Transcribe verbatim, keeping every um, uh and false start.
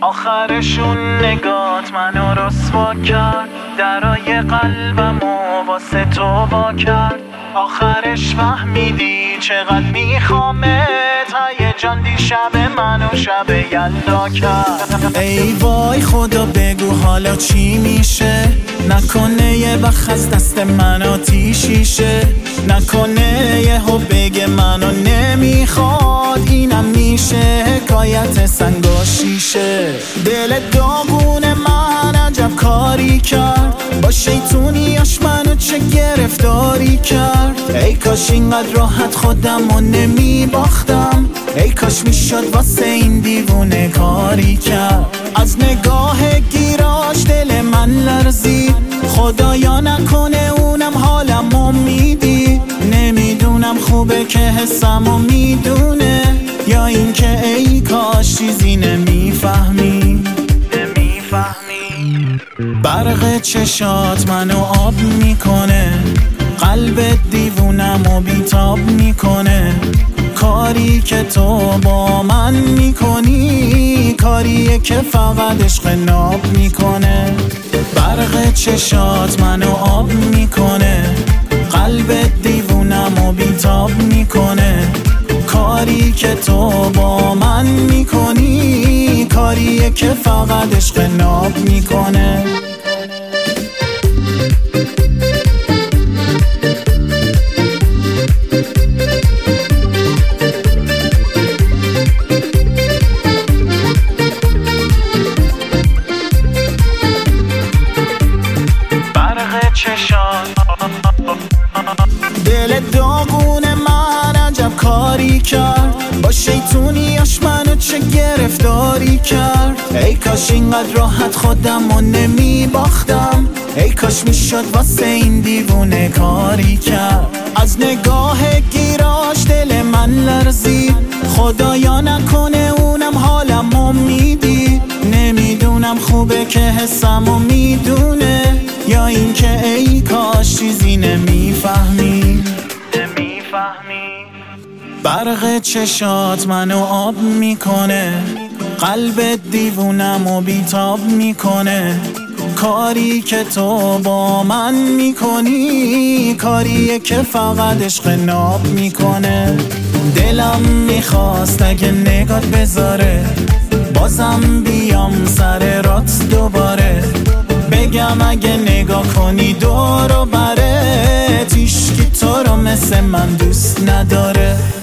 آخرشون نگات منو رسوا کرد، درای قلبمو واسه تو وا کرد. آخرش فهمیدی چقدر میخوامت، هیجان دیشب منو شب یلدا کرد. ای وای خدا بگو حالا چی میشه، نکنه یه وقت از دست من آتیشیشه، نکنه یه ها بگه منو نمیخواد، اینم میشه حکایت سنگاشیشه. دل داغون من عجب کاری کرد، با شیطونیاش منو چه گرفتاری کرد. ای کاش اینقدر راحت خودمو نمیباختم، ای کاش میشد واسه این دیوونه کاری کرد. از نگاه گیراش دل من لرزید، خدایا نکنه اونم حالمو میدید. نمیدونم خوبه که حسمو میدونه، یا اینکه ای کاش چیزی نمیفهمی. برق چشات منو آب میکنه، قلب دیوونمو بیتاب میکنه. کاری که تو با من میکنی، کاریه که فقط عشق ناب میکنه. برق چشات منو آب میکنه، قلب دیوونمو بیتاب میکنه. کاری که تو با من میکنی، کاریه که فقط عشق ناب میکنه. دل داغون من عجب کاری کرد، با شیطونیاش منو چه گرفتاری کرد. ای کاش اینقدر راحت خودمو نمیباختم، ای کاش میشد واسه این دیوونه کاری کرد. از نگاه گیراش دل من لرزید، خدایا نکنه اونم حالمو میدید. نمیدونم خوبه که حسمو میدونه، یا اینکه ای کاش چیزی نمیفهمی. برق چشات منو آب میکنه، قلب دیوونمو بیتاب میکنه. کاری که تو با من میکنی، کاریه که فقط عشق ناب میکنه. دلم میخواست اگه نگات بذاره، بازم بیام سر رات دوباره. بگم اگه نگاه کنی دور و بره، هیچکی تو رو مثل من دوست نداره.